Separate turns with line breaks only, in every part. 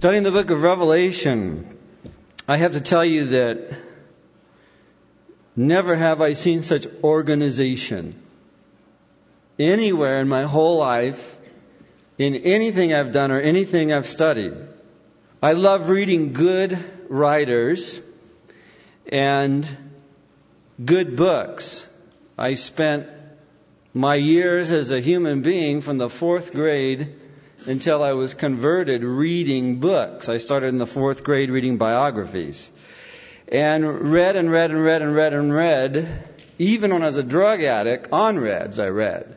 Studying the book of Revelation, I have to tell you that never have I seen such organization anywhere in my whole life, in anything I've done or anything I've studied. I love reading good writers and good books. I spent my years as a human being from the 4th grade until I was converted reading books. I started in the 4th grade reading biographies. And read. Even when I was a drug addict, on Reds I read.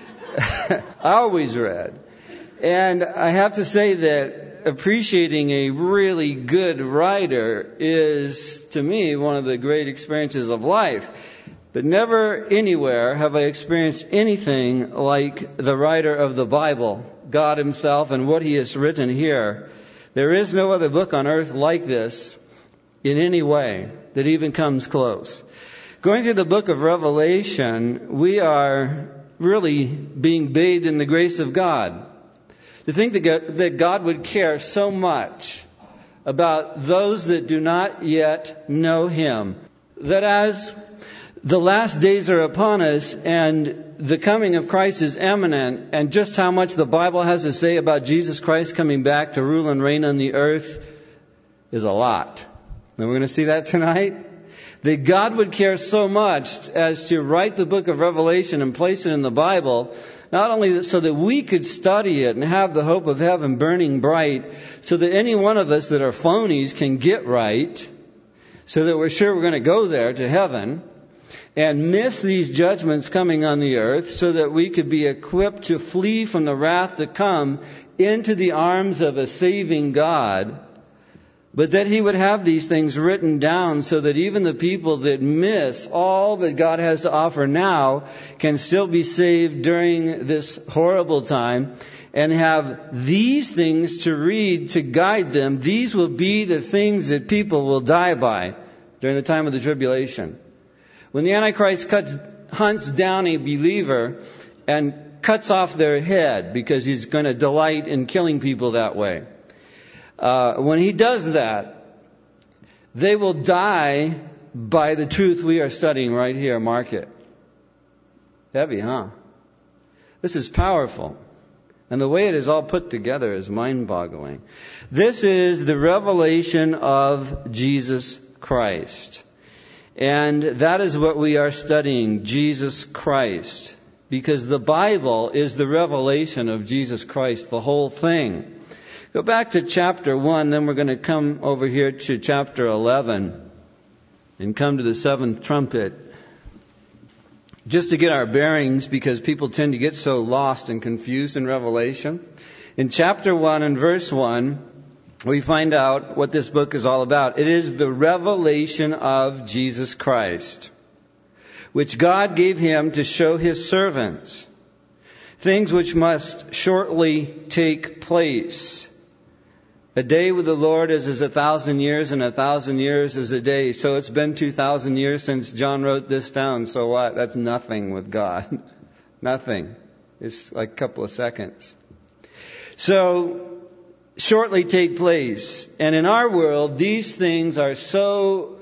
I always read. And I have to say that appreciating a really good writer is, to me, one of the great experiences of life. But never anywhere have I experienced anything like the writer of the Bible, God Himself, and what He has written here. There is no other book on earth like this in any way that even comes close. Going through the book of Revelation, we are really being bathed in the grace of God. To think that God would care so much about those that do not yet know Him, that as the last days are upon us and the coming of Christ is imminent, and just how much the Bible has to say about Jesus Christ coming back to rule and reign on the earth is a lot. And we're going to see that tonight. That God would care so much as to write the book of Revelation and place it in the Bible, not only so that we could study it and have the hope of heaven burning bright, so that any one of us that are phonies can get right, so that we're sure we're going to go there to heaven, and miss these judgments coming on the earth, so that we could be equipped to flee from the wrath to come into the arms of a saving God. But that He would have these things written down so that even the people that miss all that God has to offer now can still be saved during this horrible time and have these things to read to guide them. These will be the things that people will die by during the time of the tribulation. When the Antichrist hunts down a believer and cuts off their head because he's going to delight in killing people that way. When he does that, they will die by the truth we are studying right here. Mark it. Heavy, huh? This is powerful. And the way it is all put together is mind-boggling. This is the revelation of Jesus Christ. And that is what we are studying, Jesus Christ. Because the Bible is the revelation of Jesus Christ, the whole thing. Go back to chapter 1, then we're going to come over here to chapter 11 and come to the 7th trumpet. Just to get our bearings, because people tend to get so lost and confused in Revelation. In chapter 1 and verse 1, we find out what this book is all about. It is the revelation of Jesus Christ, which God gave Him to show His servants things which must shortly take place. A day with the Lord is as 1,000 years, and 1,000 years is a day. So it's been 2,000 years since John wrote this down. So what? That's nothing with God. Nothing. It's like a couple of seconds. So, shortly take place. And in our world, these things are so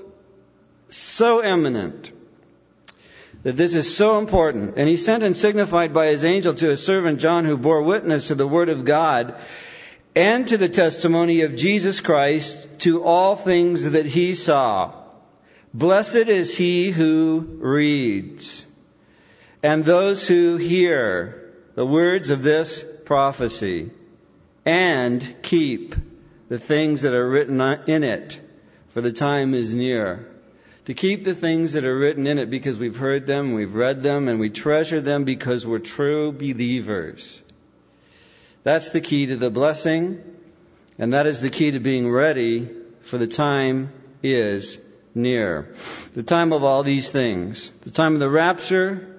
eminent that this is so important. And He sent and signified by His angel to His servant John, who bore witness to the word of God and to the testimony of Jesus Christ, to all things that he saw. Blessed is he who reads, and those who hear the words of this prophecy, and keep the things that are written in it, for the time is near. To keep the things that are written in it because we've heard them, we've read them, and we treasure them because we're true believers. That's the key to the blessing, and that is the key to being ready, for the time is near. The time of all these things. The time of the rapture.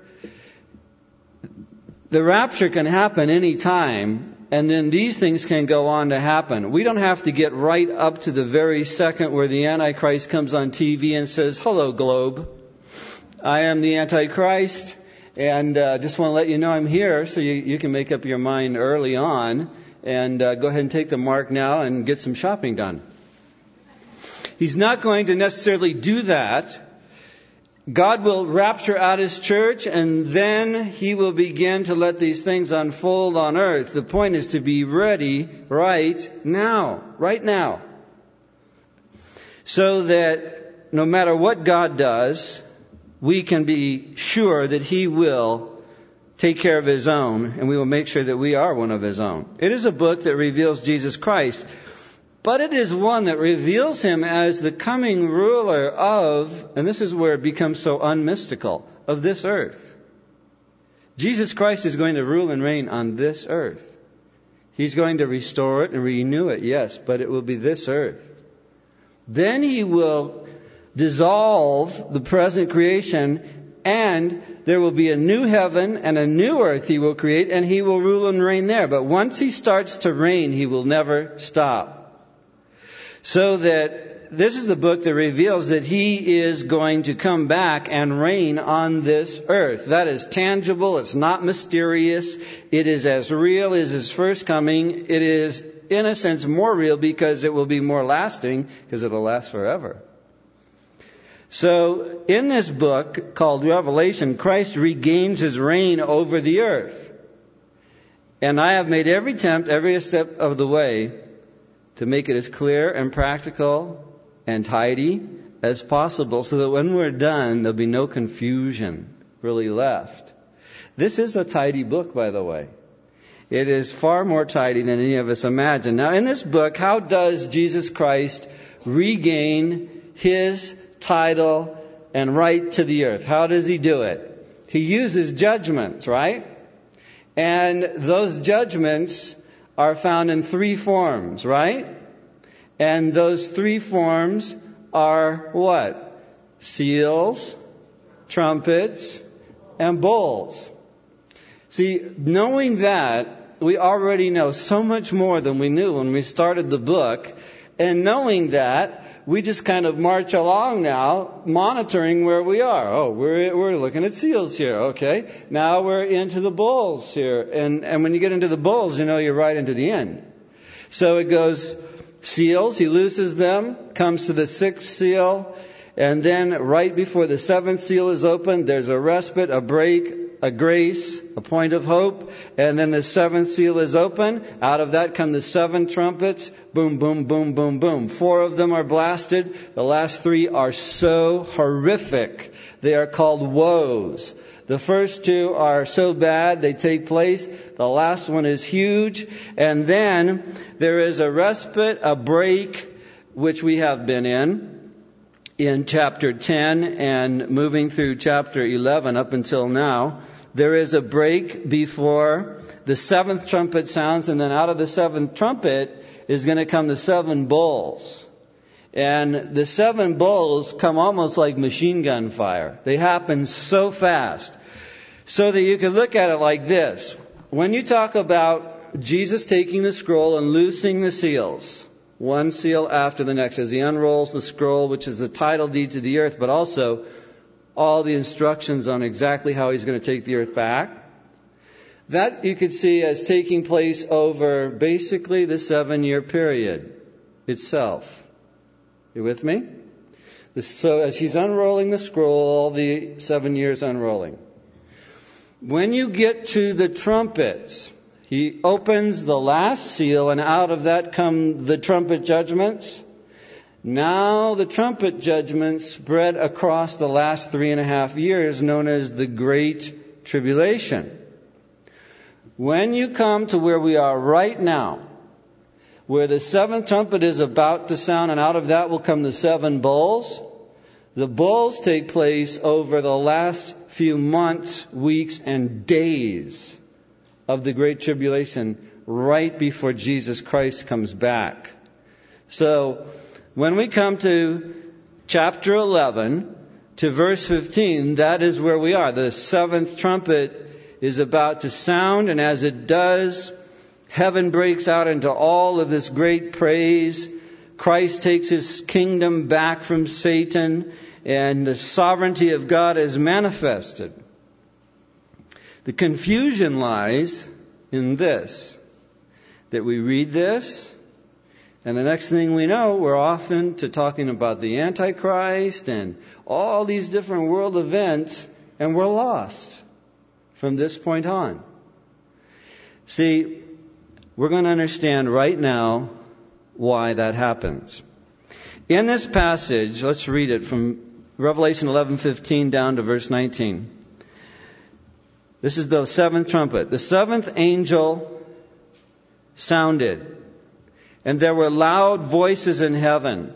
The rapture can happen any time, and then these things can go on to happen. We don't have to get right up to the very second where the Antichrist comes on TV and says, "Hello, globe. I am the Antichrist. And just want to let you know I'm here so you can make up your mind early on and go ahead and take the mark now and get some shopping done. He's not going to necessarily do that. God will rapture out His church, and then He will begin to let these things unfold on earth. The point is to be ready right now. So that no matter what God does, we can be sure that He will take care of His own, and we will make sure that we are one of His own. It is a book that reveals Jesus Christ, but it is one that reveals Him as the coming ruler of, and this is where it becomes so unmystical, of this earth. Jesus Christ is going to rule and reign on this earth. He's going to restore it and renew it, yes, but it will be this earth. Then He will dissolve the present creation, and there will be a new heaven and a new earth He will create, and He will rule and reign there. But once He starts to reign, He will never stop. So that this is the book that reveals that He is going to come back and reign on this earth. That is tangible. It's not mysterious. It is as real as His first coming. It is, in a sense, more real because it will be more lasting, because it will last forever. So, in this book called Revelation, Christ regains His reign over the earth. And I have made every attempt, every step of the way, to make it as clear and practical and tidy as possible so that when we're done, there'll be no confusion really left. This is a tidy book, by the way. It is far more tidy than any of us imagine. Now, in this book, how does Jesus Christ regain His title and right to the earth? How does He do it? He uses judgments, right? And those judgments are found in three forms, right? And those three forms are what? Seals, trumpets, and bowls. See, knowing that, we already know so much more than we knew when we started the book. And knowing that, we just kind of march along now, monitoring where we are. Oh, we're looking at seals here. Okay. Now we're into the bowls here. And when you get into the bowls, you know you're right into the end. So it goes seals, He looses them, comes to the sixth seal, and then right before the seventh seal is opened, there's a respite, a break, a grace, a point of hope, and then the seventh seal is open. Out of that come the seven trumpets. Boom, boom, boom, boom, boom. 4 of them are blasted. The last 3 are so horrific. They are called woes. The first 2 are so bad they take place. The last one is huge. And then there is a respite, a break, which we have been in chapter 10 and moving through chapter 11 up until now. There is a break before the 7th trumpet sounds, and then out of the 7th trumpet is going to come the 7 bowls. And the 7 bowls come almost like machine gun fire. They happen so fast. So that you can look at it like this. When you talk about Jesus taking the scroll and loosing the seals, one seal after the next, as He unrolls the scroll, which is the title deed to the earth, but also all the instructions on exactly how He's going to take the earth back. That you could see as taking place over basically the 7-year period itself. You with me? So as He's unrolling the scroll, all the 7 years unrolling. When you get to the trumpets, He opens the last seal, and out of that come the trumpet judgments. Now the trumpet judgments spread across the last 3.5 years, known as the Great Tribulation. When you come to where we are right now, where the 7th trumpet is about to sound, and out of that will come the 7 bowls, the bowls take place over the last few months, weeks, and days of the Great Tribulation, right before Jesus Christ comes back. So, when we come to chapter 11, to verse 15, that is where we are. The 7th trumpet is about to sound, and as it does, heaven breaks out into all of this great praise. Christ takes His kingdom back from Satan, and the sovereignty of God is manifested. The confusion lies in this, that we read this, and the next thing we know, we're off into talking about the Antichrist and all these different world events, and we're lost from this point on. See, we're going to understand right now why that happens. In this passage, let's read it from Revelation 11:15 down to verse 19. This is the seventh trumpet. The seventh angel sounded, and there were loud voices in heaven,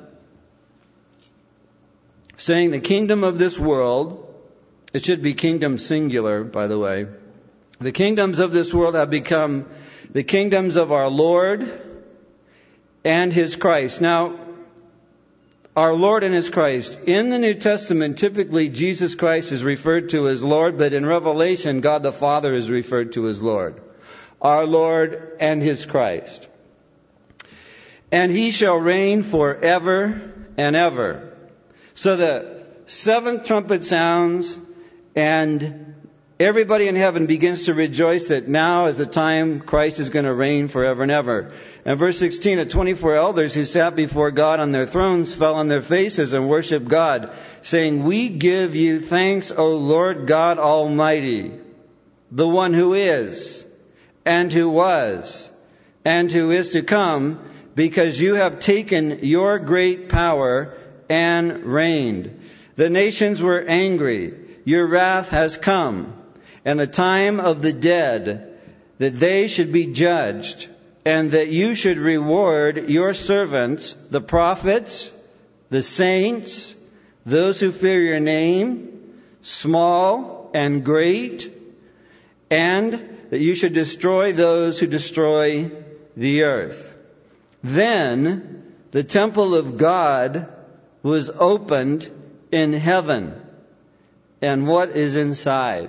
saying, the kingdom of this world, it should be kingdom singular, by the way, the kingdoms of this world have become the kingdoms of our Lord and His Christ. Now, our Lord and His Christ. In the New Testament, typically Jesus Christ is referred to as Lord, but in Revelation, God the Father is referred to as Lord. Our Lord and His Christ. And He shall reign forever and ever. So the seventh trumpet sounds, and everybody in heaven begins to rejoice that now is the time Christ is going to reign forever and ever. And verse 16, the 24 elders who sat before God on their thrones fell on their faces and worshiped God, saying, we give you thanks, O Lord God Almighty, the one who is, and who was, and who is to come, because you have taken your great power and reigned. The nations were angry. Your wrath has come, and the time of the dead, that they should be judged, and that you should reward your servants, the prophets, the saints, those who fear your name, small and great, and that you should destroy those who destroy the earth. Then the temple of God was opened in heaven. And what is inside?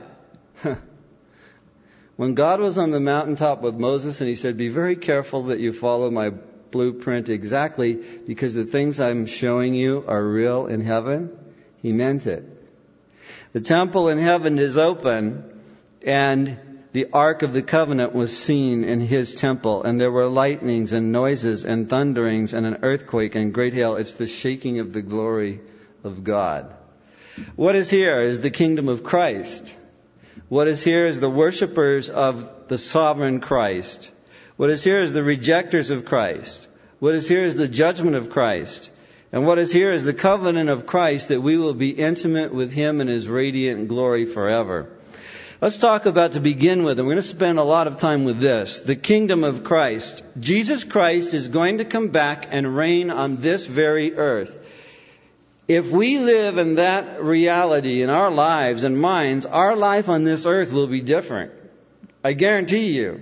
When God was on the mountaintop with Moses and He said, be very careful that you follow my blueprint exactly, because the things I'm showing you are real in heaven, He meant it. The temple in heaven is open, and the Ark of the Covenant was seen in His temple, and there were lightnings and noises and thunderings and an earthquake and great hail. It's the shaking of the glory of God. What is here is the kingdom of Christ. What is here is the worshipers of the sovereign Christ. What is here is the rejectors of Christ. What is here is the judgment of Christ. And what is here is the covenant of Christ, that we will be intimate with Him in His radiant glory forever. Let's talk about, to begin with, and we're going to spend a lot of time with this, the kingdom of Christ. Jesus Christ is going to come back and reign on this very earth. If we live in that reality in our lives and minds, our life on this earth will be different. I guarantee you.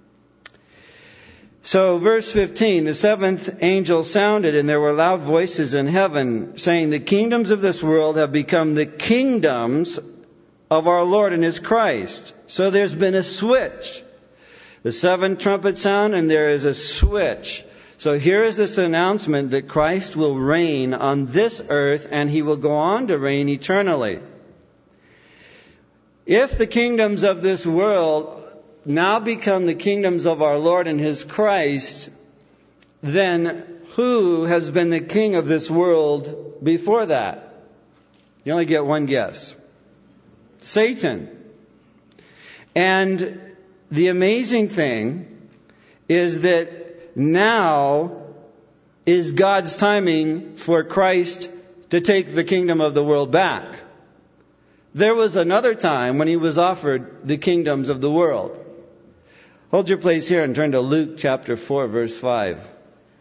So verse 15, the seventh angel sounded, and there were loud voices in heaven, saying, the kingdoms of this world have become the kingdoms of our Lord and His Christ. So there's been a switch. The seventh trumpet sound, and there is a switch. So here is this announcement that Christ will reign on this earth, and He will go on to reign eternally. If the kingdoms of this world now become the kingdoms of our Lord and His Christ, then who has been the king of this world before that? You only get one guess. Satan. And the amazing thing is that now is God's timing for Christ to take the kingdom of the world back. There was another time when He was offered the kingdoms of the world. Hold your place here and turn to Luke chapter 4, verse 5.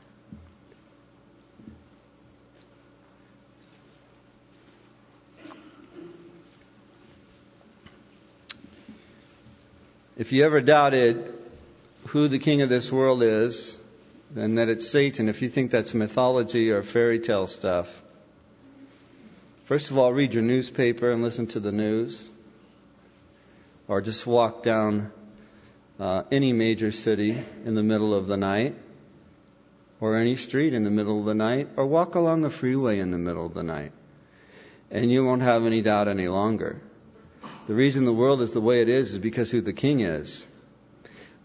If you ever doubted who the king of this world is, and that it's Satan, if you think that's mythology or fairy tale stuff, first of all, read your newspaper and listen to the news. Or just walk down any major city in the middle of the night, or any street in the middle of the night, or walk along the freeway in the middle of the night. And you won't have any doubt any longer. The reason the world is the way it is because who the king is.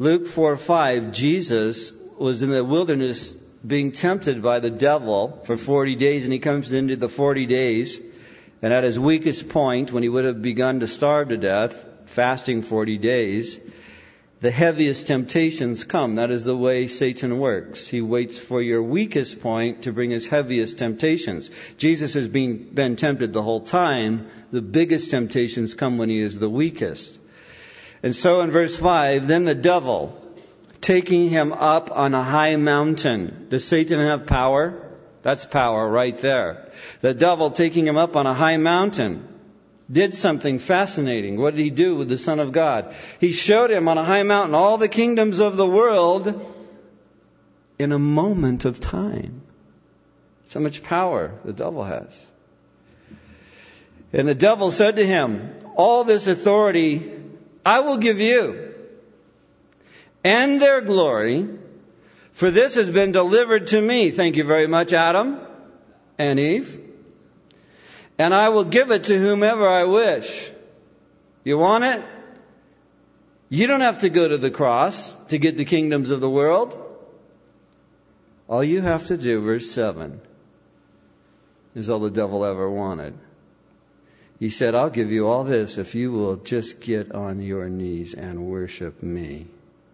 Luke 4:5, Jesus was in the wilderness being tempted by the devil for 40 days, and he comes into the 40 days, and at his weakest point, when he would have begun to starve to death, fasting 40 days, the heaviest temptations come. That is the way Satan works. He waits for your weakest point to bring his heaviest temptations. Jesus has been tempted the whole time. The biggest temptations come when he is the weakest. And so in verse 5, then the devil, taking him up on a high mountain. Does Satan have power? That's power right there. The devil taking him up on a high mountain did something fascinating. What did he do with the Son of God? He showed him on a high mountain all the kingdoms of the world in a moment of time. So much power the devil has. And the devil said to him, all this authority I will give you, and their glory, for this has been delivered to me. Thank you very much, Adam and Eve. And I will give it to whomever I wish. You want it? You don't have to go to the cross to get the kingdoms of the world. All you have to do, verse 7, is all the devil ever wanted. He said, I'll give you all this if you will just get on your knees and worship me.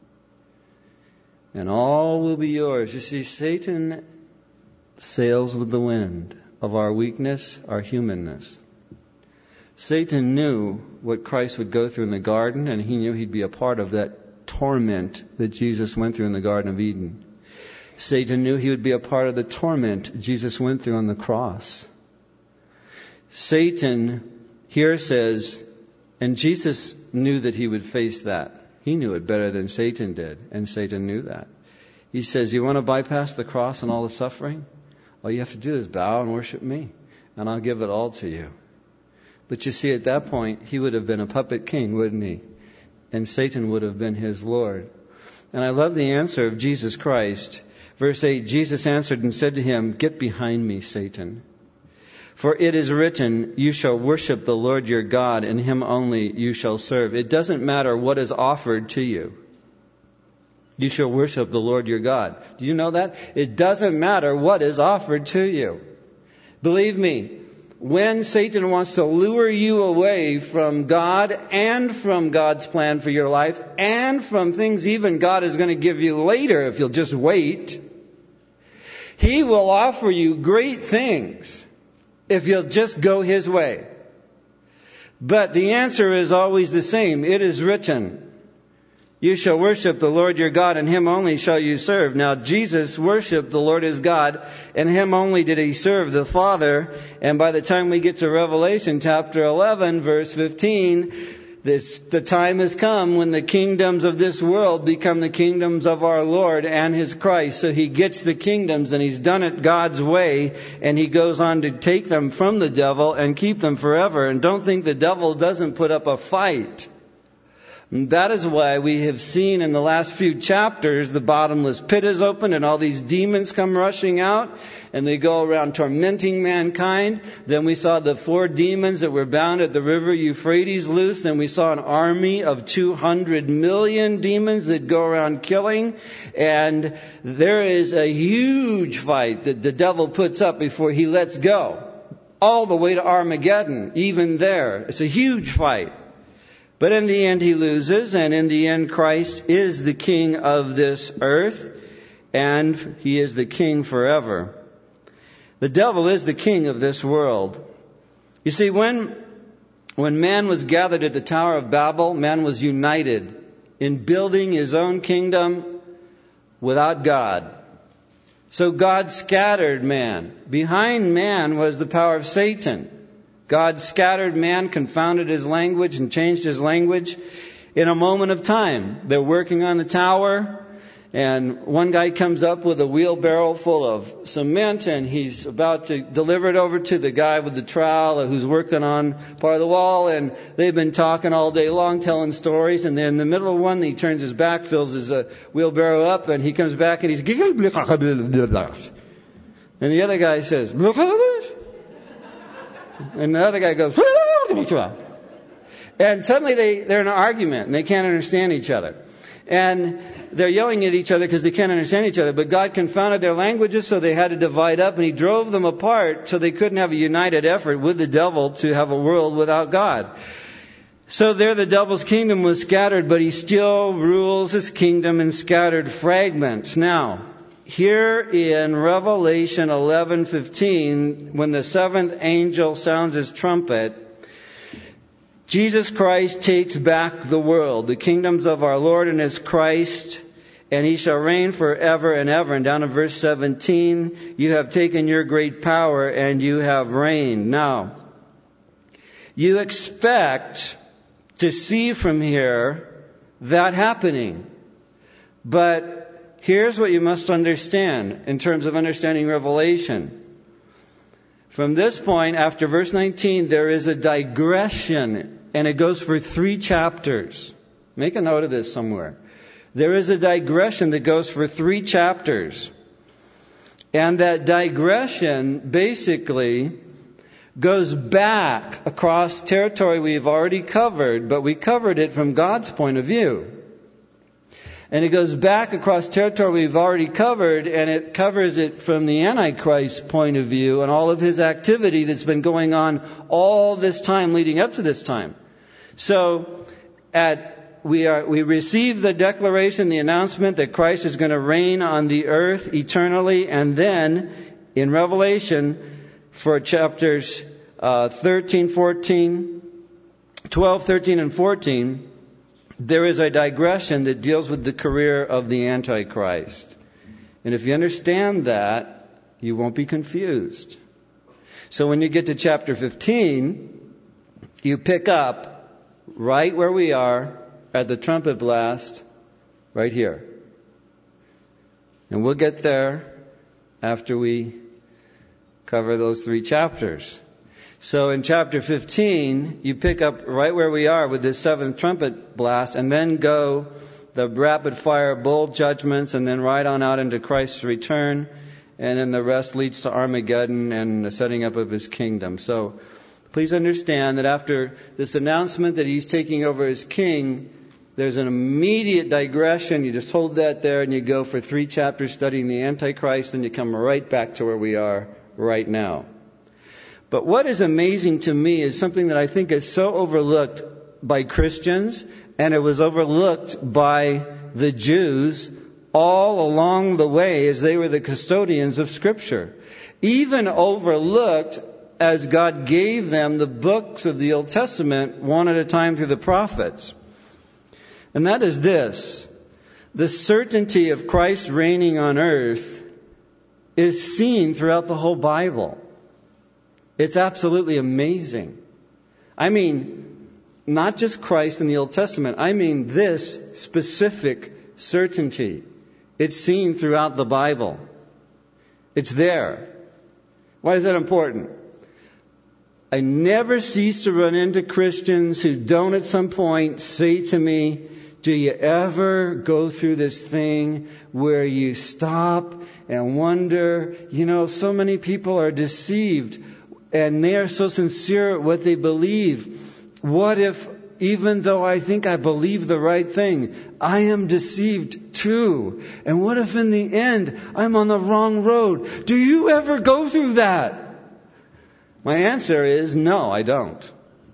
And all will be yours. You see, Satan sails with the wind of our weakness, our humanness. Satan knew what Christ would go through in the garden, and he knew he'd be a part of that torment that Jesus went through in the Garden of Eden. Satan knew he would be a part of the torment Jesus went through on the cross. Satan here says, and Jesus knew that he would face that. He knew it better than Satan did, and Satan knew that. He says, you want to bypass the cross and all the suffering? All you have to do is bow and worship me, and I'll give it all to you. But you see, at that point, he would have been a puppet king, wouldn't he? And Satan would have been his Lord. And I love the answer of Jesus Christ. Verse 8, Jesus answered and said to him, get behind me, Satan. For it is written, you shall worship the Lord your God, and him only you shall serve. It doesn't matter what is offered to you. You shall worship the Lord your God. Do you know that? It doesn't matter what is offered to you. Believe me, when Satan wants to lure you away from God and from God's plan for your life and from things even God is going to give you later if you'll just wait, he will offer you great things if you'll just go his way. But the answer is always the same. It is written, you shall worship the Lord your God, and him only shall you serve. Now, Jesus worshiped the Lord his God, and him only did he serve, the Father. And by the time we get to Revelation chapter 11, verse 15, the time has come when the kingdoms of this world become the kingdoms of our Lord and his Christ. So he gets the kingdoms, and he's done it God's way, and he goes on to take them from the devil and keep them forever. And don't think the devil doesn't put up a fight. And that is why we have seen in the last few chapters the bottomless pit is opened and all these demons come rushing out and they go around tormenting mankind. Then we saw the 4 demons that were bound at the river Euphrates loose. Then we saw an army of 200 million demons that go around killing. And there is a huge fight that the devil puts up before he lets go. All the way to Armageddon, even there. It's a huge fight. But in the end he loses, and in the end Christ is the king of this earth, and he is the king forever. The devil is the king of this world. You see, when man was gathered at the Tower of Babel, man was united in building his own kingdom without God. So God scattered man. Behind man was the power of Satan. God scattered man, confounded his language, and changed his language in a moment of time. They're working on the tower, and one guy comes up with a wheelbarrow full of cement, and he's about to deliver it over to the guy with the trowel who's working on part of the wall, and they've been talking all day long, telling stories, and then in the middle of one, he turns his back, fills his wheelbarrow up, and he comes back, and he's... And the other guy says... And the other guy goes, and suddenly they're in an argument and they can't understand each other. And they're yelling at each other because they can't understand each other. But God confounded their languages, so they had to divide up, and He drove them apart so they couldn't have a united effort with the devil to have a world without God. So there the devil's kingdom was scattered, but he still rules his kingdom in scattered fragments. Now, here in Revelation 11:15, when the seventh angel sounds his trumpet, Jesus Christ takes back the world, the kingdoms of our Lord and His Christ, and He shall reign forever and ever. And down in verse 17, you have taken your great power and you have reigned. Now, you expect to see from here that happening. But here's what you must understand in terms of understanding Revelation. From this point, after verse 19, there is a digression, and it goes for 3 chapters. Make a note of this somewhere. There is a digression that goes for 3 chapters. And that digression basically goes back across territory we've already covered, but we covered it from God's point of view. And it goes back across territory we've already covered, and it covers it from the Antichrist's point of view and all of his activity that's been going on all this time leading up to this time. So we receive the declaration, the announcement that Christ is going to reign on the earth eternally, and then in Revelation for chapters 13, 14, 12, 13, and 14, there is a digression that deals with the career of the Antichrist. And if you understand that, you won't be confused. So when you get to chapter 15, you pick up right where we are at the trumpet blast, right here. And we'll get there after we cover those 3 chapters. So in chapter 15, you pick up right where we are with this 7th trumpet blast, and then go the rapid fire bowl judgments, and then right on out into Christ's return, and then the rest leads to Armageddon and the setting up of His kingdom. So please understand that after this announcement that He's taking over as king, there's an immediate digression. You just hold that there and you go for 3 chapters studying the Antichrist, and you come right back to where we are right now. But what is amazing to me is something that I think is so overlooked by Christians, and it was overlooked by the Jews all along the way as they were the custodians of Scripture. Even overlooked as God gave them the books of the Old Testament one at a time through the prophets. And that is this: the certainty of Christ reigning on earth is seen throughout the whole Bible. It's absolutely amazing. I mean, not just Christ in the Old Testament. I mean this specific certainty. It's seen throughout the Bible. It's there. Why is that important? I never cease to run into Christians who don't at some point say to me, do you ever go through this thing where you stop and wonder, so many people are deceived and they are so sincere at what they believe. What if, even though I think I believe the right thing, I am deceived too? And what if in the end I'm on the wrong road? Do you ever go through that? My answer is no, I don't.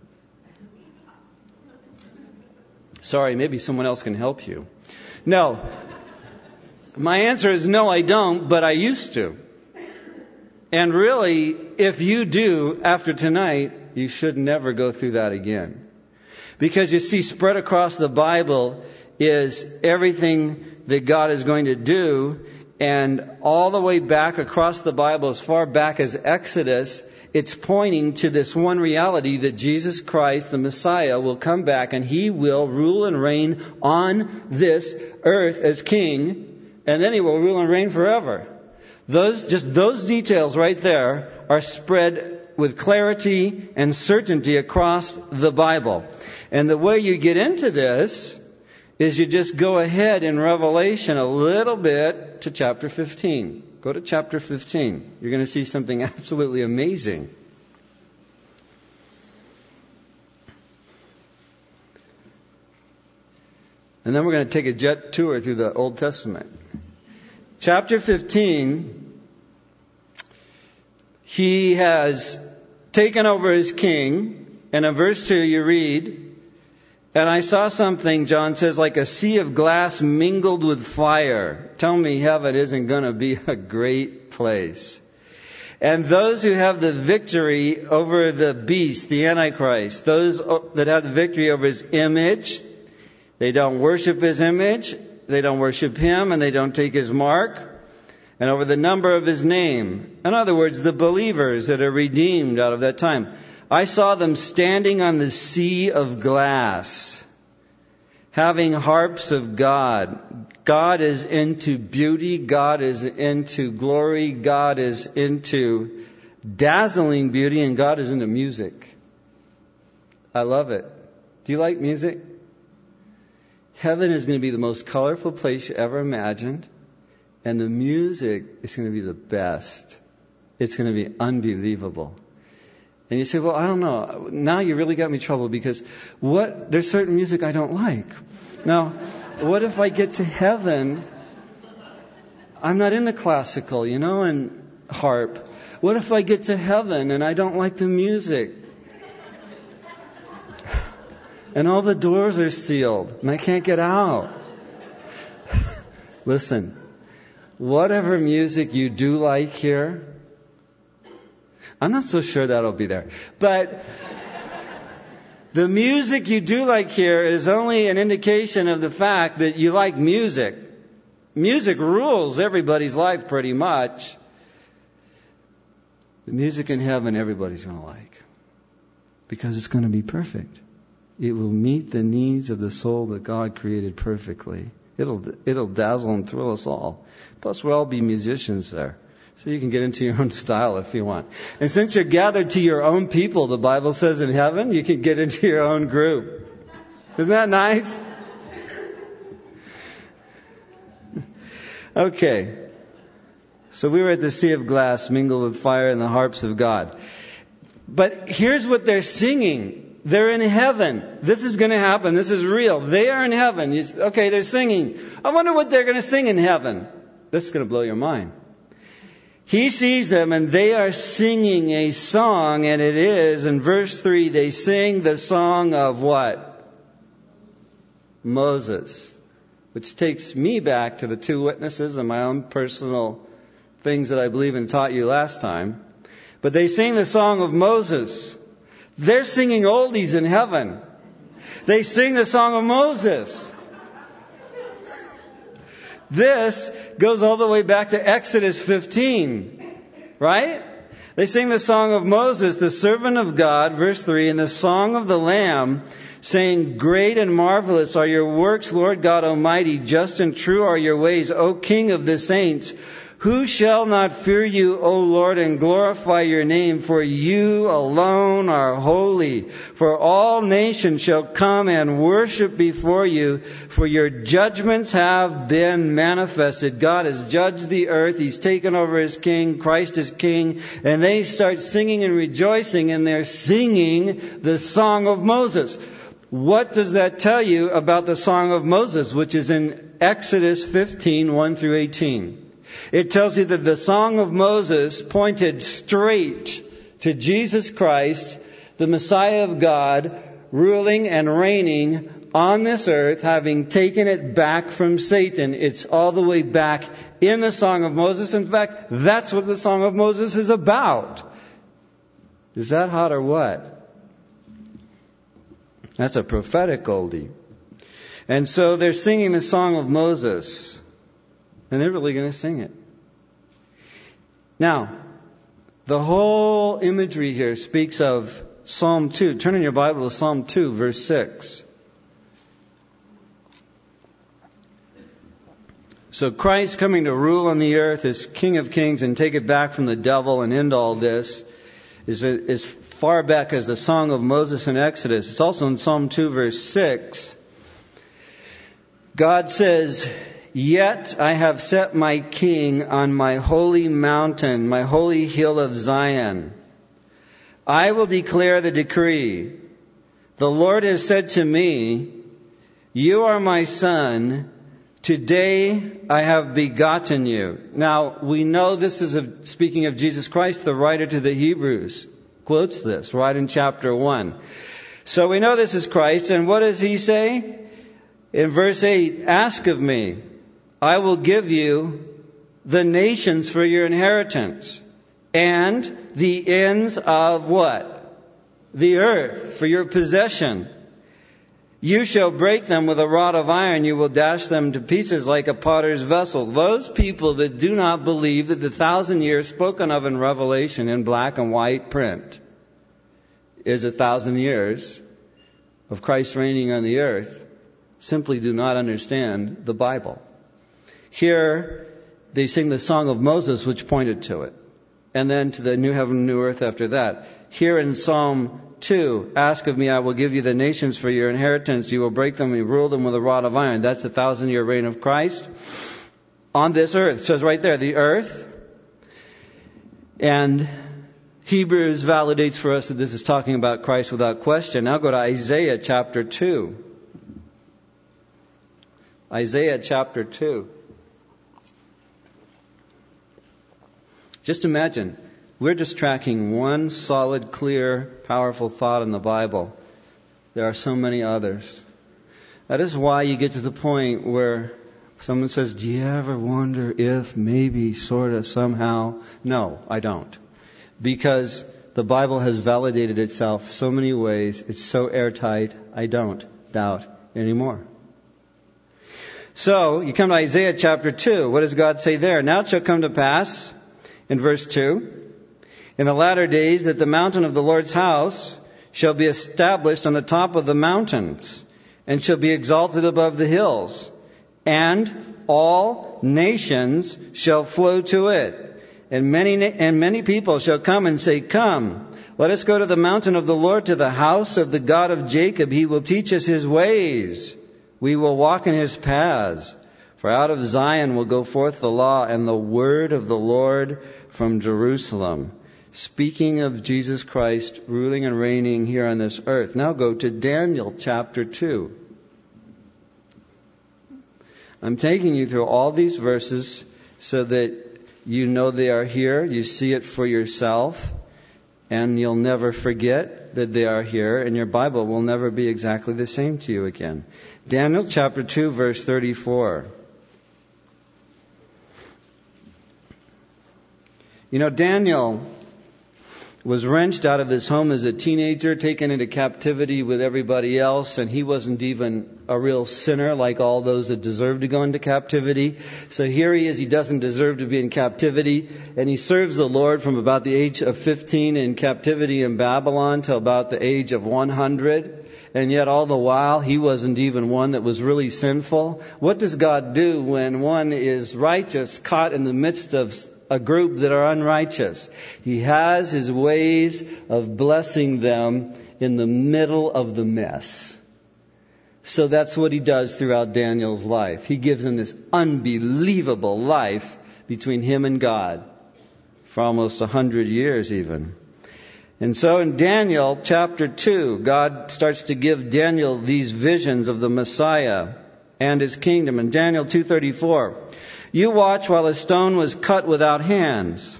Sorry, maybe someone else can help you. No. My answer is no, I don't, but I used to. And really, if you do, after tonight, you should never go through that again. Because you see, spread across the Bible is everything that God is going to do. And all the way back across the Bible, as far back as Exodus, it's pointing to this one reality that Jesus Christ, the Messiah, will come back and He will rule and reign on this earth as King. And then He will rule and reign forever. Those details right there are spread with clarity and certainty across the Bible. And the way you get into this is you just go ahead in Revelation a little bit to chapter 15. Go to chapter 15. You're going to see something absolutely amazing. And then we're going to take a jet tour through the Old Testament. Chapter 15, he has taken over as king. And in verse 2 you read, and I saw something, John says, like a sea of glass mingled with fire. Tell me heaven isn't going to be a great place. And those who have the victory over the beast, the Antichrist, those that have the victory over his image, they don't worship his image, they don't worship him, and they don't take his mark, and over the number of his name. In other words, the believers that are redeemed out of that time. I saw them standing on the sea of glass, having harps of God. God is into beauty. God is into glory. God is into dazzling beauty, and God is into music. I love it. Do you like music? Heaven is going to be the most colorful place you ever imagined, and the music is going to be the best. It's going to be unbelievable. And you say, well, I don't know. Now you really got me trouble because there's certain music I don't like. Now, what if I get to heaven? I'm not into classical, and harp. What if I get to heaven and I don't like the music? And all the doors are sealed and I can't get out. Listen, whatever music you do like here, I'm not so sure that'll be there. But the music you do like here is only an indication of the fact that you like music. Music rules everybody's life pretty much. The music in heaven everybody's going to like. Because it's going to be perfect. It will meet the needs of the soul that God created perfectly. It'll dazzle and thrill us all. Plus we'll all be musicians there. So you can get into your own style if you want. And since you're gathered to your own people, the Bible says in heaven, you can get into your own group. Isn't that nice? Okay. So we were at the sea of glass mingled with fire and the harps of God. But here's what they're singing. They're in heaven. This is going to happen. This is real. They are in heaven. Okay, they're singing. I wonder what they're going to sing in heaven. This is going to blow your mind. He sees them and they are singing a song, and it is, in verse 3, they sing the song of what? Moses. Which takes me back to the two witnesses and my own personal things that I believe and taught you last time. But they sing the song of Moses. They're singing oldies in heaven. They sing the song of Moses. This goes all the way back to Exodus 15, right? They sing the song of Moses, the servant of God, verse 3, and the song of the Lamb, saying, great and marvelous are your works, Lord God Almighty, just and true are your ways, O King of the saints. Who shall not fear you, O Lord, and glorify your name? For you alone are holy. For all nations shall come and worship before you, for your judgments have been manifested. God has judged the earth. He's taken over as king. Christ is king. And they start singing and rejoicing, and they're singing the song of Moses. What does that tell you about the song of Moses, which is in Exodus 15, 1 through 18? It tells you that the song of Moses pointed straight to Jesus Christ, the Messiah of God, ruling and reigning on this earth, having taken it back from Satan. It's all the way back in the song of Moses. In fact, that's what the song of Moses is about. Is that hot or what? That's a prophetic oldie. And so they're singing the song of Moses. And they're really going to sing it. Now, the whole imagery here speaks of Psalm 2. Turn in your Bible to Psalm 2, verse 6. So Christ coming to rule on the earth as King of Kings and take it back from the devil and end all this is as far back as the Song of Moses in Exodus. It's also in Psalm 2, verse 6. God says, yet I have set my king on my holy mountain, my holy hill of Zion. I will declare the decree. The Lord has said to me, You are my son. Today I have begotten you. Now, we know this is speaking of Jesus Christ. The writer to the Hebrews quotes this right in chapter 1. So we know this is Christ. And what does he say? In verse 8, ask of me, I will give you the nations for your inheritance, and the ends of what? The earth for your possession. You shall break them with a rod of iron. You will dash them to pieces like a potter's vessel. Those people that do not believe that the 1,000 years spoken of in Revelation in black and white print is 1,000 years of Christ reigning on the earth simply do not understand the Bible. Here, they sing the Song of Moses, which pointed to it. And then to the new heaven and new earth after that. Here in Psalm 2, ask of me, I will give you the nations for your inheritance. You will break them and rule them with a rod of iron. That's the 1,000-year reign of Christ on this earth. It says right there, the earth. And Hebrews validates for us that this is talking about Christ without question. Now go to Isaiah chapter 2. Isaiah chapter 2. Just imagine, we're just tracking one solid, clear, powerful thought in the Bible. There are so many others. That is why you get to the point where someone says, do you ever wonder if, maybe, sort of, somehow? No, I don't. Because the Bible has validated itself so many ways. It's so airtight, I don't doubt anymore. So, you come to Isaiah chapter 2. What does God say there? Now it shall come to pass, in verse 2, in the latter days that the mountain of the Lord's house shall be established on the top of the mountains, and shall be exalted above the hills, and all nations shall flow to it. And many people shall come and say, come, let us go to the mountain of the Lord, to the house of the God of Jacob. He will teach us his ways. We will walk in his paths. For out of Zion will go forth the law and the word of the Lord from Jerusalem. Speaking of Jesus Christ ruling and reigning here on this earth. Now go to Daniel chapter 2. I'm taking you through all these verses so that you know they are here. You see it for yourself. And you'll never forget that they are here. And your Bible will never be exactly the same to you again. Daniel chapter 2 verse 34. You know, Daniel was wrenched out of his home as a teenager, taken into captivity with everybody else, and he wasn't even a real sinner like all those that deserve to go into captivity. So here he is, he doesn't deserve to be in captivity, and he serves the Lord from about the age of 15 in captivity in Babylon till about the age of 100. And yet all the while, he wasn't even one that was really sinful. What does God do when one is righteous, caught in the midst of a group that are unrighteous? He has his ways of blessing them in the middle of the mess. So that's what he does throughout Daniel's life. He gives him this unbelievable life between him and God for almost 100 years even. And so in Daniel chapter 2, God starts to give Daniel these visions of the Messiah and his kingdom. In Daniel 2:34, you watch while a stone was cut without hands,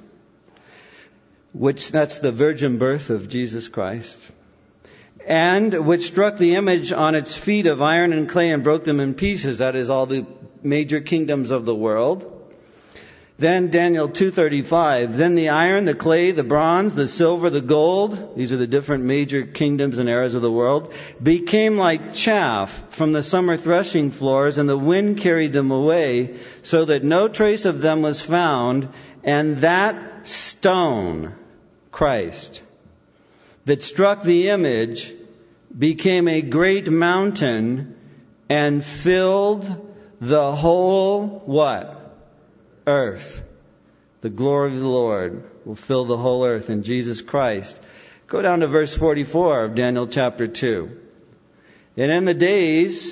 which that's the virgin birth of Jesus Christ, and which struck the image on its feet of iron and clay and broke them in pieces. That is all the major kingdoms of the world. Then Daniel 2:35, then the iron, the clay, the bronze, the silver, the gold, these are the different major kingdoms and eras of the world, became like chaff from the summer threshing floors, and the wind carried them away, so that no trace of them was found. And that stone, Christ, that struck the image, became a great mountain and filled the whole, what? Earth. The glory of the Lord will fill the whole earth in Jesus Christ. Go down to verse 44 of Daniel chapter 2. And in the days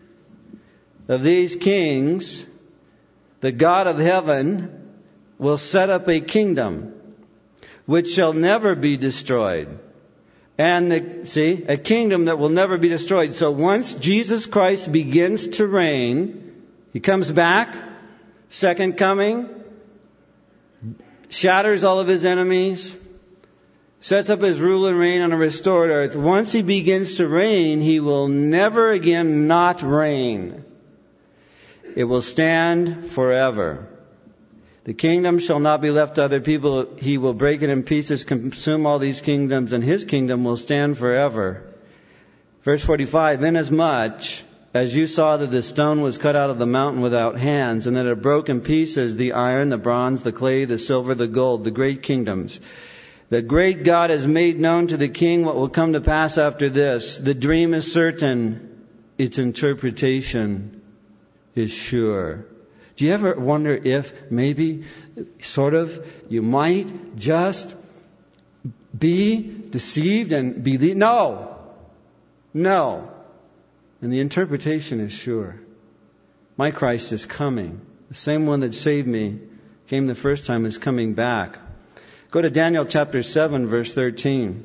of these kings, the God of heaven will set up a kingdom which shall never be destroyed, And a kingdom that will never be destroyed. So once Jesus Christ begins to reign, He comes back, second coming, shatters all of His enemies, sets up His rule and reign on a restored earth. Once He begins to reign, He will never again not reign. It will stand forever. The kingdom shall not be left to other people. He will break it in pieces, consume all these kingdoms, and His kingdom will stand forever. Verse 45, inasmuch as you saw that the stone was cut out of the mountain without hands, and that it broke in pieces the iron, the bronze, the clay, the silver, the gold, the great kingdoms. The great God has made known to the king what will come to pass after this. The dream is certain. Its interpretation is sure. Do you ever wonder if maybe, you might just be deceived and believe? No. And the interpretation is sure. My Christ is coming. The same one that saved me, came the first time, is coming back. Go to Daniel chapter 7, verse 13.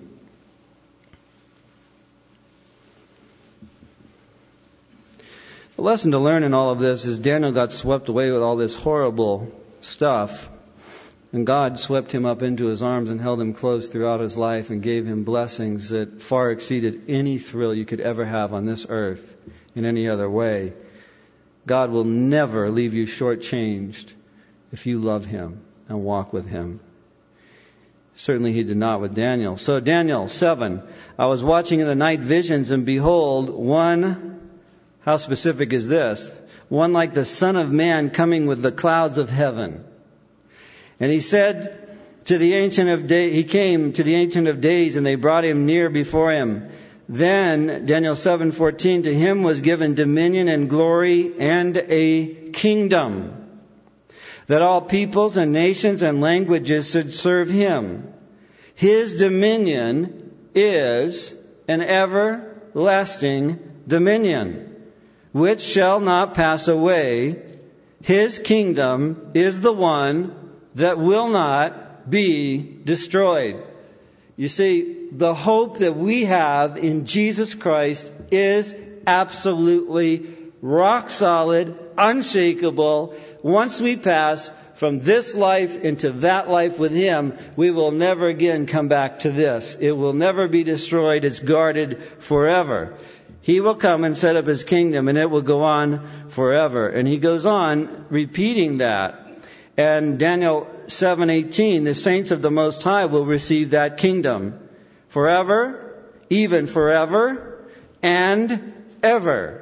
The lesson to learn in all of this is Daniel got swept away with all this horrible stuff, and God swept him up into His arms and held him close throughout his life and gave him blessings that far exceeded any thrill you could ever have on this earth in any other way. God will never leave you shortchanged if you love Him and walk with Him. Certainly He did not with Daniel. So Daniel 7, I was watching in the night visions, and behold, one... How specific is this? One like the Son of Man coming with the clouds of heaven. And He said to the Ancient of Days, He came to the Ancient of Days, and they brought Him near before Him. Then, Daniel 7:14, to Him was given dominion and glory and a kingdom, that all peoples and nations and languages should serve Him. His dominion is an everlasting dominion, which shall not pass away. His kingdom is the one that will not be destroyed. You see, the hope that we have in Jesus Christ is absolutely rock solid, unshakable. Once we pass from this life into that life with Him, we will never again come back to this. It will never be destroyed. It's guarded forever. He will come and set up His kingdom, and it will go on forever. And He goes on repeating that. And Daniel 7:18, the saints of the Most High will receive that kingdom forever, even forever, and ever.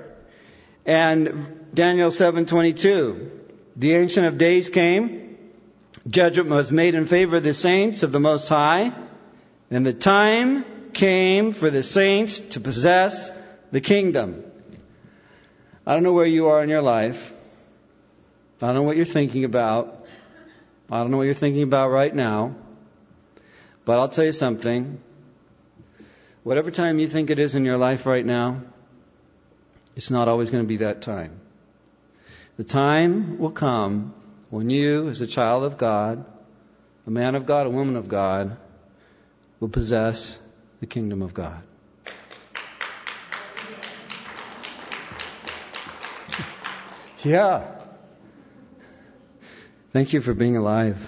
And Daniel 7:22, the Ancient of Days came, judgment was made in favor of the saints of the Most High, and the time came for the saints to possess the kingdom. I don't know where you are in your life. I don't know what you're thinking about. I don't know what you're thinking about right now. But I'll tell you something. Whatever time you think it is in your life right now, it's not always going to be that time. The time will come when you, as a child of God, a man of God, a woman of God, will possess the kingdom of God. Yeah. Thank you for being alive.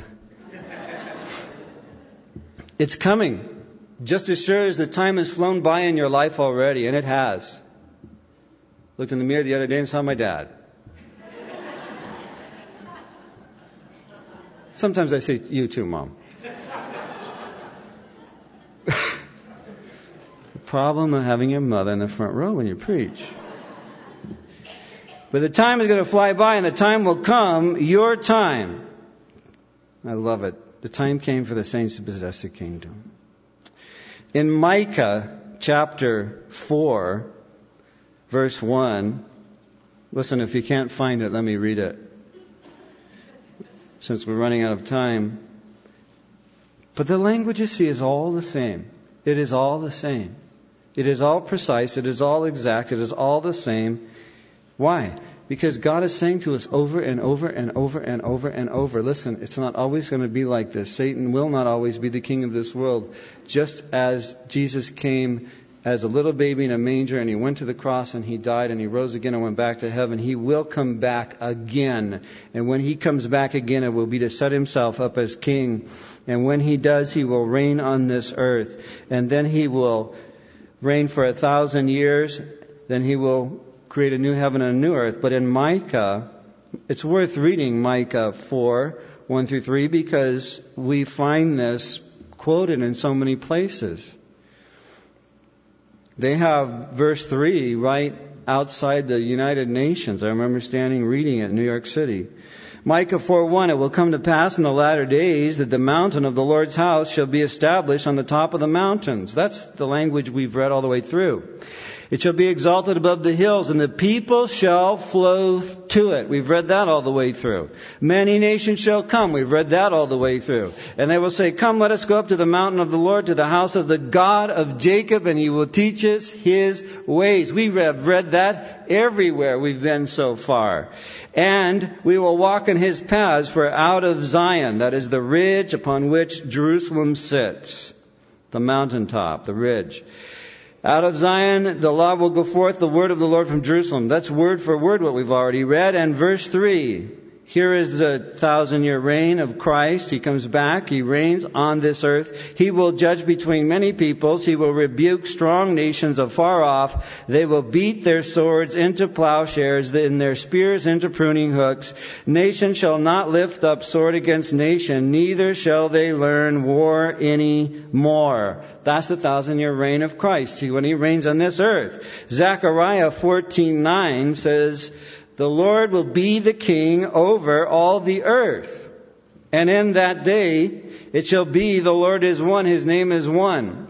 It's coming. Just as sure as the time has flown by in your life already, and it has. Looked in the mirror the other day and saw my dad. Sometimes I say, you too, Mom. The problem of having your mother in the front row when you preach. But the time is going to fly by, and the time will come, your time. I love it. The time came for the saints to possess the kingdom. In Micah chapter 4, verse 1, listen, if you can't find it, let me read it, since we're running out of time. But the language, you see, is all the same. It is all the same. It is all precise. It is all exact. It is all the same. Why? Because God is saying to us over and over and over and over and over, listen, it's not always going to be like this. Satan will not always be the king of this world. Just as Jesus came as a little baby in a manger and he went to the cross and he died and he rose again and went back to heaven, he will come back again. And when he comes back again, it will be to set himself up as king. And when he does, he will reign on this earth. And then he will reign for 1,000 years. Then he will create a new heaven and a new earth. But in Micah, it's worth reading Micah 4, 1 through 3, because we find this quoted in so many places. They have verse 3 right outside the United Nations. I remember standing reading it in New York City. Micah 4:1, it will come to pass in the latter days that the mountain of the Lord's house shall be established on the top of the mountains. That's the language we've read all the way through. It shall be exalted above the hills, and the people shall flow to it. We've read that all the way through. Many nations shall come. We've read that all the way through. And they will say, come, let us go up to the mountain of the Lord, to the house of the God of Jacob, and he will teach us his ways. We have read that everywhere we've been so far. And we will walk in his paths, for out of Zion, that is the ridge upon which Jerusalem sits, the mountaintop, the ridge. Out of Zion, the law will go forth, the word of the Lord from Jerusalem. That's word for word what we've already read. And verse 3, here is the 1,000-year reign of Christ. He comes back. He reigns on this earth. He will judge between many peoples. He will rebuke strong nations afar off. They will beat their swords into plowshares and their spears into pruning hooks. Nation shall not lift up sword against nation, neither shall they learn war any more. That's the 1,000-year reign of Christ, when he reigns on this earth. Zechariah 14:9 says, the Lord will be the king over all the earth. And in that day, it shall be, the Lord is one, his name is one.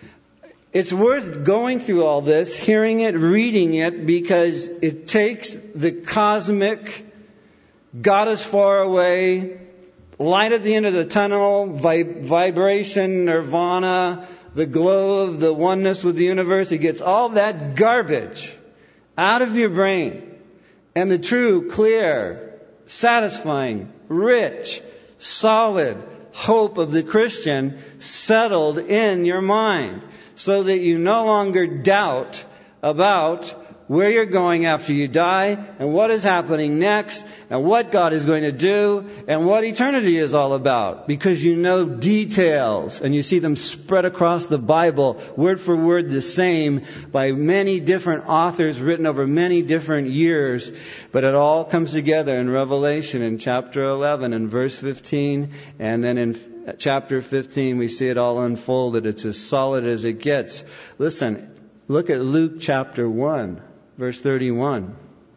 It's worth going through all this, hearing it, reading it, because it takes the cosmic, God is far away, light at the end of the tunnel, vibration, nirvana, the glow of the oneness with the universe. It gets all that garbage out of your brain. And the true, clear, satisfying, rich, solid hope of the Christian settled in your mind, so that you no longer doubt about where you're going after you die, and what is happening next, and what God is going to do, and what eternity is all about. Because you know details, and you see them spread across the Bible, word for word the same, by many different authors, written over many different years. But it all comes together in Revelation in chapter 11 and verse 15, and then in chapter 15 we see it all unfolded. It's as solid as it gets. Listen, look at Luke chapter 1. Verse 31.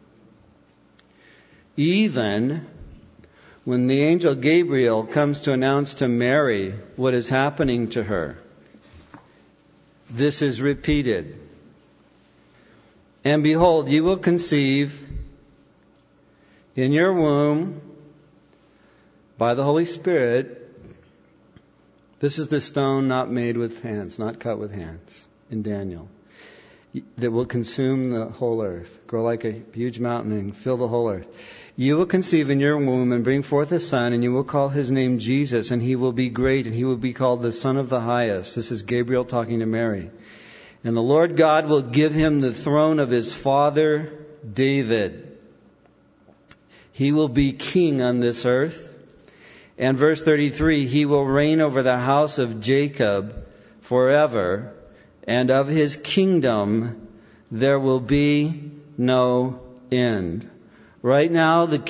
Even when the angel Gabriel comes to announce to Mary what is happening to her, this is repeated. And behold, you will conceive in your womb by the Holy Spirit. This is the stone not made with hands, not cut with hands, in Daniel, that will consume the whole earth, grow like a huge mountain and fill the whole earth. You will conceive in your womb and bring forth a son, and you will call his name Jesus, and he will be great, and he will be called the Son of the Highest. This is Gabriel talking to Mary. And the Lord God will give him the throne of his father David. He will be king on this earth. And verse 33, he will reign over the house of Jacob forever, and of his kingdom there will be no end. Right now, the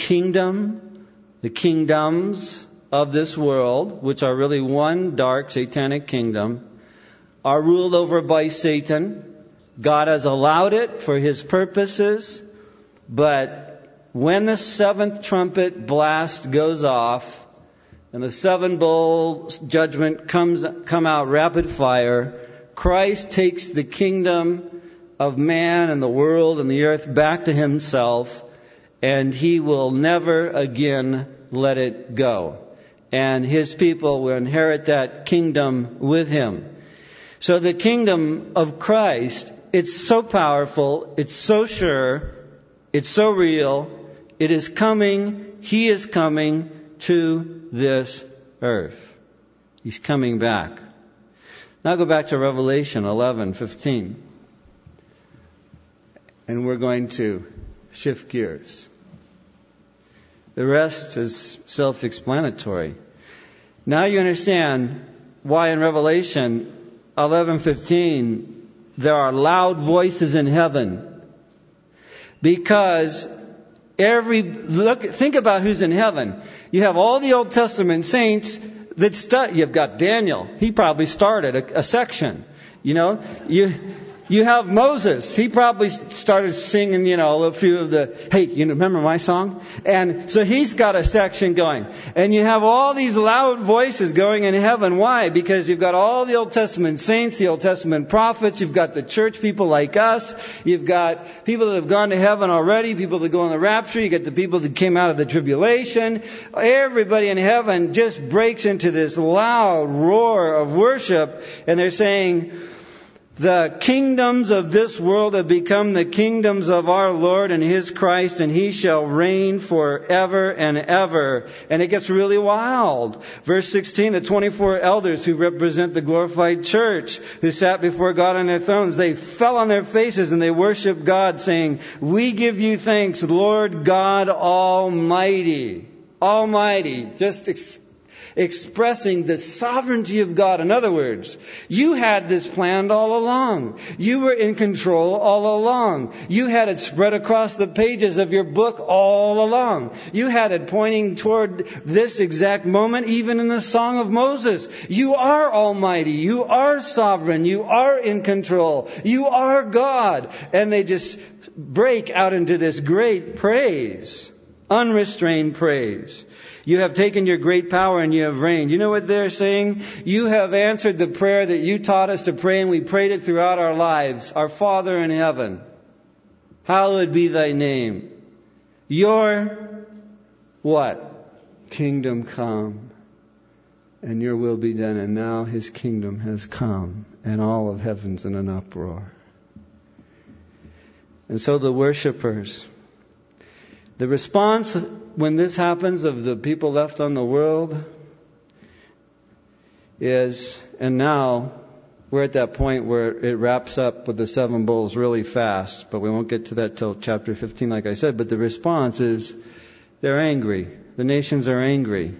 kingdoms of this world, which are really one dark satanic kingdom, are ruled over by Satan. God has allowed it for his purposes, but when the seventh trumpet blast goes off and the seven bowls judgment come out rapid fire, Christ takes the kingdom of man and the world and the earth back to himself, and he will never again let it go. And his people will inherit that kingdom with him. So the kingdom of Christ, it's so powerful, it's so sure, It's so real. It is coming. He is coming to this earth. He's coming back. Now go back to Revelation 11:15. And we're going to shift gears. The rest is self-explanatory. Now you understand why in Revelation 11:15 there are loud voices in heaven. Because think about who's in heaven. You have all the Old Testament saints that you've got Daniel. He probably started a section. You have Moses. He probably started singing, a few of the, hey, remember my song? And so he's got a section going. And you have all these loud voices going in heaven. Why? Because you've got all the Old Testament saints, the Old Testament prophets. You've got the church people like us. You've got people that have gone to heaven already, people that go on the rapture. You get the people that came out of the tribulation. Everybody in heaven just breaks into this loud roar of worship. And they're saying, the kingdoms of this world have become the kingdoms of our Lord and His Christ, and He shall reign forever and ever. And it gets really wild. Verse 16, the 24 elders who represent the glorified church, who sat before God on their thrones, they fell on their faces and they worshiped God, saying, we give you thanks, Lord God Almighty. Almighty. Just expressing the sovereignty of God. In other words, you had this planned all along. You were in control all along. You had it spread across the pages of your book all along. You had it pointing toward this exact moment, even in the Song of Moses. You are almighty. You are sovereign. You are in control. You are God. And they just break out into this great praise. Unrestrained praise. You have taken your great power and you have reigned. You know what they're saying? You have answered the prayer that you taught us to pray, and we prayed it throughout our lives. Our Father in heaven, hallowed be thy name. Your what? Kingdom come, and your will be done. And now His kingdom has come, and all of heaven's in an uproar. And so the worshipers, the response when this happens of the people left on the world is, and now we're at that point where it wraps up with the 7 bowls really fast, but we won't get to that till chapter 15 like I said, but the response is they're angry. The nations are angry.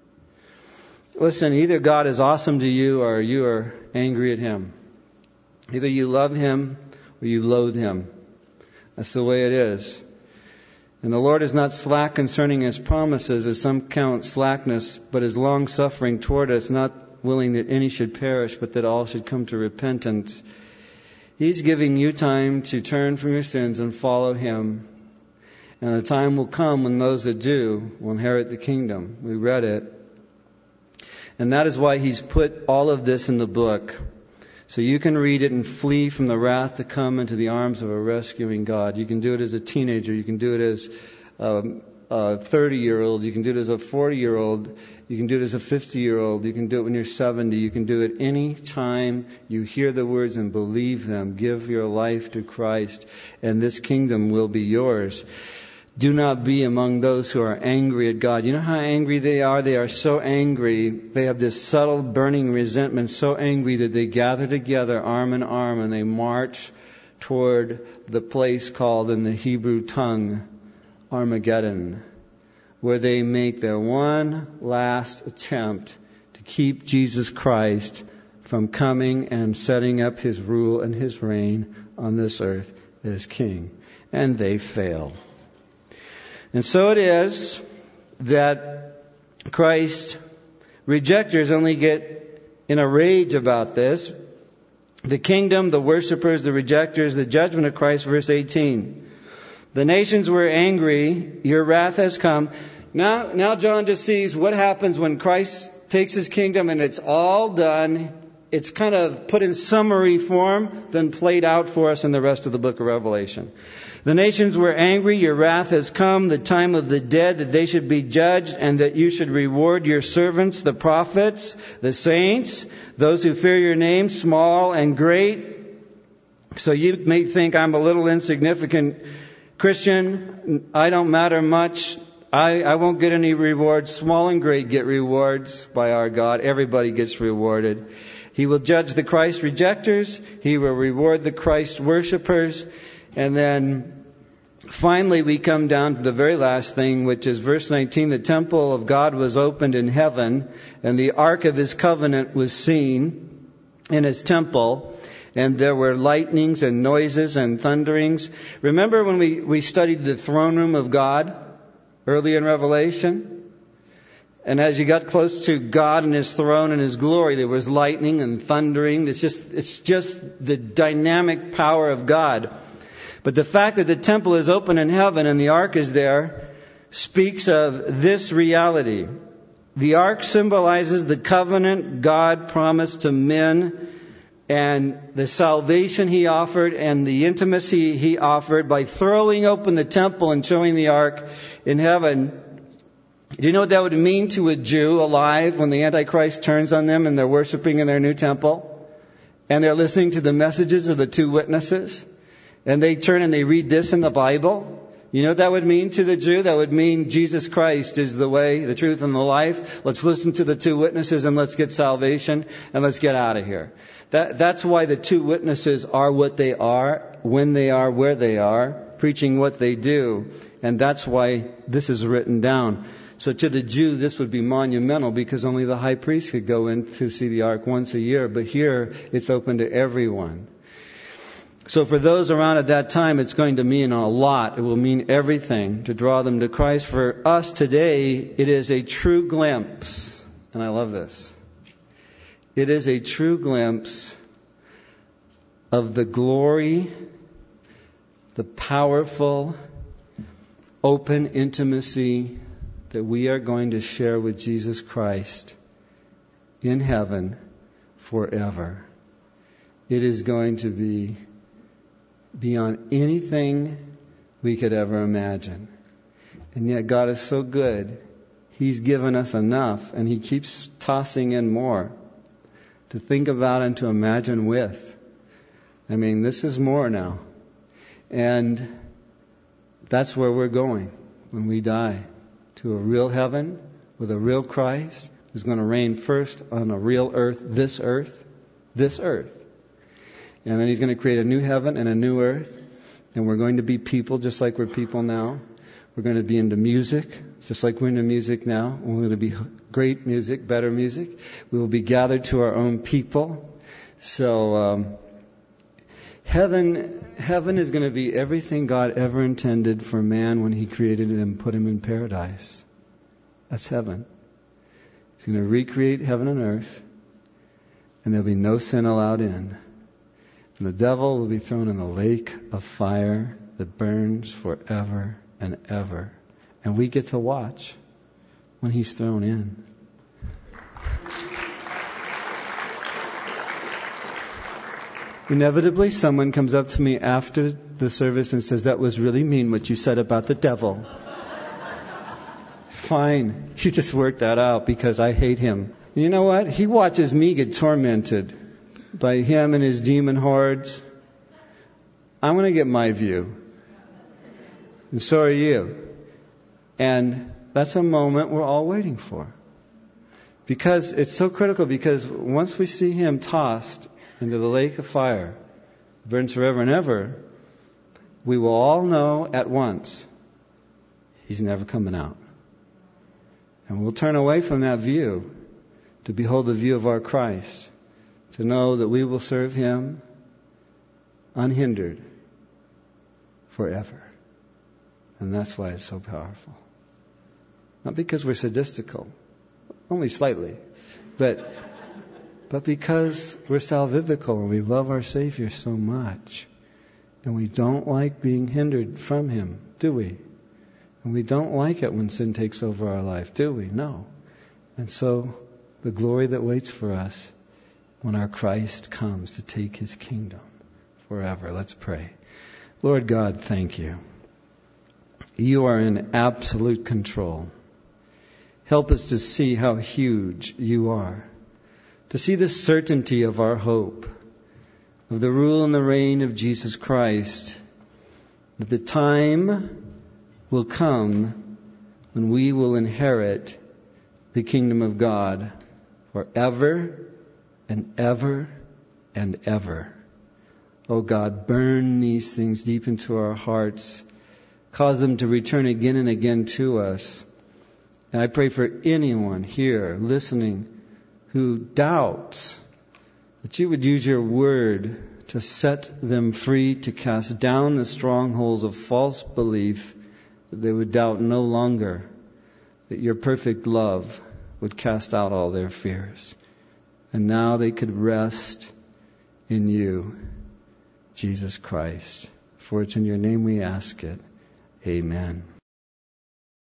Listen, either God is awesome to you or you are angry at Him. Either you love Him or you loathe Him. That's the way it is. And the Lord is not slack concerning His promises, as some count slackness, but is long-suffering toward us, not willing that any should perish, but that all should come to repentance. He's giving you time to turn from your sins and follow Him. And the time will come when those that do will inherit the kingdom. We read it. And that is why He's put all of this in the book. So you can read it and flee from the wrath to come into the arms of a rescuing God. You can do it as a teenager. You can do it as a 30-year-old. You can do it as a 40-year-old. You can do it as a 50-year-old. You can do it when you're 70. You can do it any time you hear the words and believe them. Give your life to Christ, and this kingdom will be yours. Do not be among those who are angry at God. You know how angry they are? They are so angry. They have this subtle burning resentment, so angry that they gather together arm in arm and they march toward the place called in the Hebrew tongue Armageddon, where they make their one last attempt to keep Jesus Christ from coming and setting up His rule and His reign on this earth as King. And they fail. And so it is that Christ rejectors only get in a rage about this. The kingdom, the worshipers, the rejectors, the judgment of Christ, verse 18. The nations were angry, your wrath has come. Now John just sees what happens when Christ takes His kingdom and it's all done. It's kind of put in summary form, then played out for us in the rest of the book of Revelation. The nations were angry, your wrath has come, the time of the dead, that they should be judged, and that you should reward your servants, the prophets, the saints, those who fear your name, small and great. So you may think I'm a little insignificant Christian, I don't matter much. I won't get any rewards. Small and great get rewards by our God. Everybody gets rewarded. He will judge the Christ rejectors. He will reward the Christ worshipers. And then finally we come down to the very last thing, which is verse 19. The temple of God was opened in heaven, and the ark of His covenant was seen in His temple. And there were lightnings and noises and thunderings. Remember when we studied the throne room of God early in Revelation? And as you got close to God and His throne and His glory, there was lightning and thundering. It's just the dynamic power of God. But the fact that the temple is open in heaven and the ark is there speaks of this reality. The ark symbolizes the covenant God promised to men and the salvation He offered and the intimacy He offered by throwing open the temple and showing the ark in heaven. Do you know what that would mean to a Jew alive when the Antichrist turns on them and they're worshiping in their new temple? And they're listening to the messages of the two witnesses? And they turn and they read this in the Bible? You know what that would mean to the Jew? That would mean Jesus Christ is the way, the truth, and the life. Let's listen to the two witnesses and let's get salvation and let's get out of here. That's why the two witnesses are what they are, when they are, where they are, preaching what they do. And that's why this is written down. So to the Jew, this would be monumental because only the high priest could go in to see the ark once a year. But here, it's open to everyone. So for those around at that time, it's going to mean a lot. It will mean everything to draw them to Christ. For us today, it is a true glimpse. And I love this. It is a true glimpse of the glory, the powerful, open intimacy that we are going to share with Jesus Christ in heaven forever. It is going to be beyond anything we could ever imagine. And yet God is so good. He's given us enough, and He keeps tossing in more to think about and to imagine with. I mean, this is more now. And that's where we're going when we die. To a real heaven with a real Christ who's going to reign first on a real earth. And then He's going to create a new heaven and a new earth. And we're going to be people just like we're people now. We're going to be into music just like we're into music now. We're going to be great music, better music. We will be gathered to our own people. So heaven is going to be everything God ever intended for man when He created it and put him in paradise. That's heaven. He's going to recreate heaven and earth. And there'll be no sin allowed in. And the devil will be thrown in the lake of fire that burns forever and ever. And we get to watch when he's thrown in. Inevitably, someone comes up to me after the service and says, "That was really mean what you said about the devil." Fine. You just worked that out because I hate him. You know what? He watches me get tormented by him and his demon hordes. I'm going to get my view. And so are you. And that's a moment we're all waiting for. Because it's so critical, because once we see him tossed into the lake of fire, burns forever and ever, we will all know at once he's never coming out. And we'll turn away from that view to behold the view of our Christ, to know that we will serve him unhindered forever. And that's why it's so powerful. Not because we're sadistical, only slightly, but because we're salvifical and we love our Savior so much. And we don't like being hindered from him, do we? And we don't like it when sin takes over our life, do we? No. And so the glory that waits for us when our Christ comes to take his kingdom forever. Let's pray. Lord God, thank you. You are in absolute control. Help us to see how huge you are, to see the certainty of our hope, of the rule and the reign of Jesus Christ, that the time will come when we will inherit the kingdom of God forever and ever and ever. Oh God, burn these things deep into our hearts. Cause them to return again and again to us. And I pray for anyone here listening who doubts that you would use your word to set them free, to cast down the strongholds of false belief, that they would doubt no longer, that your perfect love would cast out all their fears. And now they could rest in you, Jesus Christ. For it's in your name we ask it. Amen.